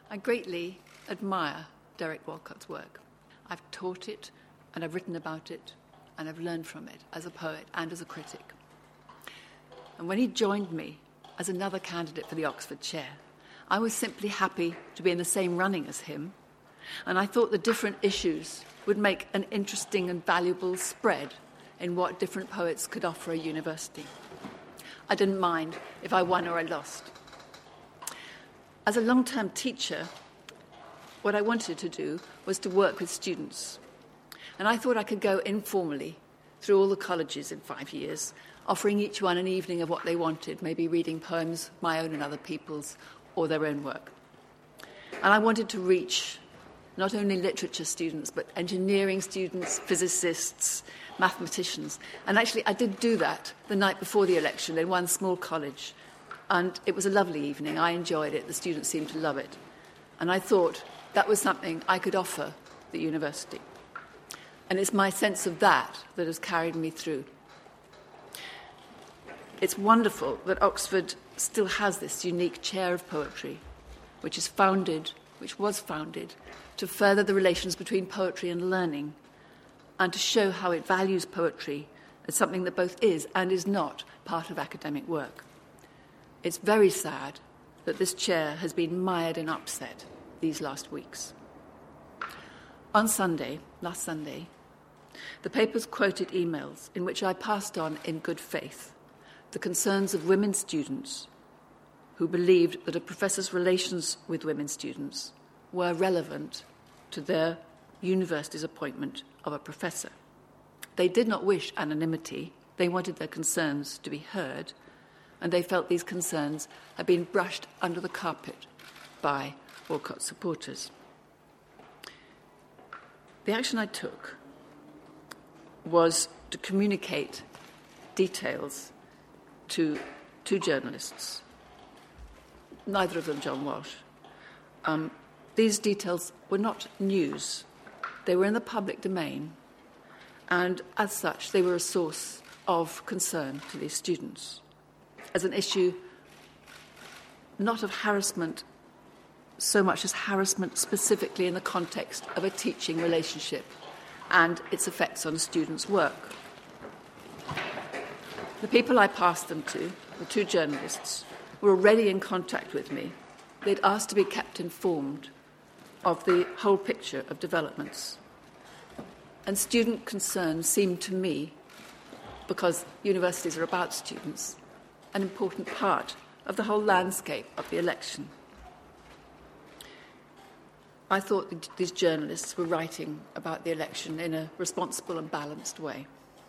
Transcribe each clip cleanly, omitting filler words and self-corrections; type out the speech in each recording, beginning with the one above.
I greatly admire Derek Walcott's work. I've taught it, and I've written about it, and I've learned from it as a poet and as a critic. And when he joined me as another candidate for the Oxford chair, I was simply happy to be in the same running as him, and I thought the different issues would make an interesting and valuable spread in what different poets could offer a university. I didn't mind if I won or I lost. As a long-term teacher, what I wanted to do was to work with students. And I thought I could go informally through all the colleges in 5 years, offering each one an evening of what they wanted, maybe reading poems, my own and other people's, or their own work. And I wanted to reach not only literature students, but engineering students, physicists, mathematicians. And actually, I did do that the night before the election in one small college. And it was a lovely evening. I enjoyed it. The students seemed to love it. And I thought that was something I could offer the university. And it's my sense of that that has carried me through. It's wonderful that Oxford still has this unique chair of poetry, which was founded to further the relations between poetry and learning, and to show how it values poetry as something that both is and is not part of academic work. It's very sad that this chair has been mired in upset these last weeks. On last Sunday, the papers quoted emails in which I passed on in good faith the concerns of women students who believed that a professor's relations with women students were relevant to their university's appointment of a professor. They did not wish anonymity. They wanted their concerns to be heard, and they felt these concerns had been brushed under the carpet by Walcott supporters. The action I took was to communicate details to two journalists, neither of them John Walsh. These details were not news. They were in the public domain, and as such, they were a source of concern to these students as an issue not of harassment so much as harassment specifically in the context of a teaching relationship and its effects on a student's work. The people I passed them to, the two journalists, were already in contact with me. They'd asked to be kept informed of the whole picture of developments. And student concerns seemed to me, because universities are about students, an important part of the whole landscape of the election. I thought that these journalists were writing about the election in a responsible and balanced way.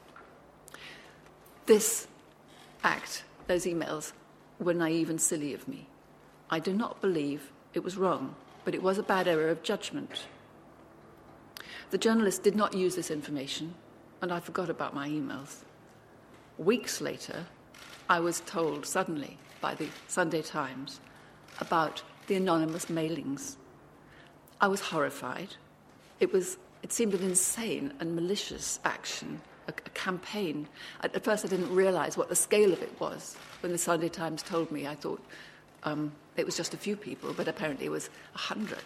This act, those emails, were naive and silly of me. I do not believe it was wrong, but it was a bad error of judgment. The journalists did not use this information, and I forgot about my emails. Weeks later, I was told suddenly by the Sunday Times about the anonymous mailings. I was horrified. It seemed an insane and malicious action, a campaign. At first, I didn't realize what the scale of it was. When the Sunday Times told me, I thought it was just a few people, but apparently it was 100.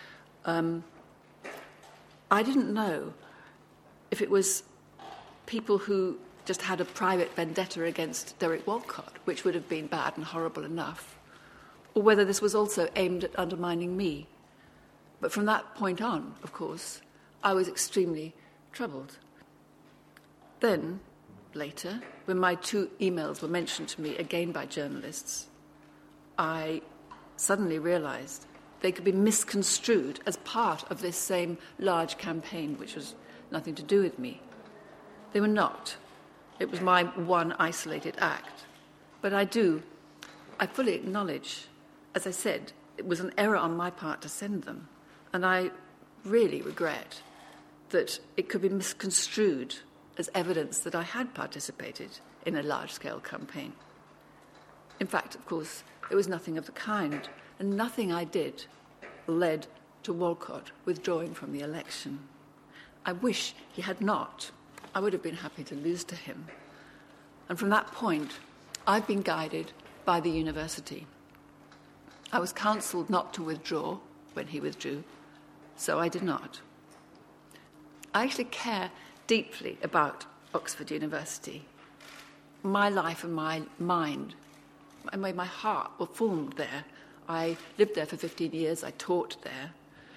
I didn't know if it was people who just had a private vendetta against Derek Walcott, which would have been bad and horrible enough, or whether this was also aimed at undermining me. But from that point on, of course, I was extremely troubled. Then, later, when my two emails were mentioned to me again by journalists, I suddenly realized they could be misconstrued as part of this same large campaign, which was nothing to do with me. They were not. It was my one isolated act. But I fully acknowledge, as I said, it was an error on my part to send them. And I really regret that it could be misconstrued as evidence that I had participated in a large-scale campaign. In fact, of course, it was nothing of the kind, and nothing I did led to Walcott withdrawing from the election. I wish he had not. I would have been happy to lose to him. And from that point, I've been guided by the university. I was counselled not to withdraw, when he withdrew, so I did not. I actually care deeply about Oxford University. My life and my mind, my heart were formed there. I lived there for 15 years. I taught there.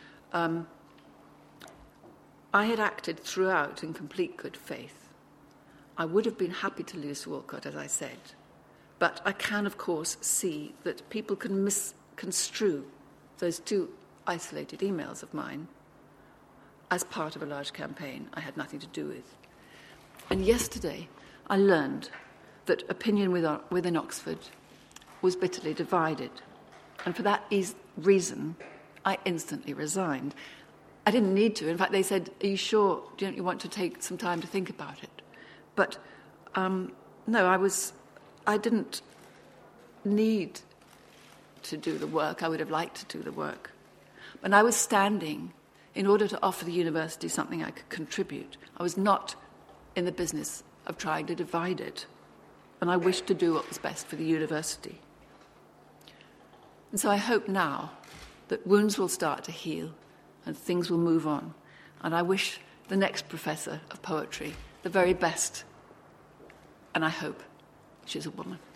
I had acted throughout in complete good faith. I would have been happy to lose Walcott, as I said, but I can, of course, see that people can misconstrue those 2 isolated emails of mine as part of a large campaign I had nothing to do with. And yesterday, I learned that opinion within Oxford was bitterly divided. And for that reason, I instantly resigned. I didn't need to. In fact, they said, "Are you sure? Don't you want to take some time to think about it?" But no, I didn't need to do the work. I would have liked to do the work. And I was standing in order to offer the university something I could contribute. I was not in the business of trying to divide it. And I wished to do what was best for the university. And so I hope now that wounds will start to heal and things will move on. And I wish the next professor of poetry the very best. And I hope she's a woman.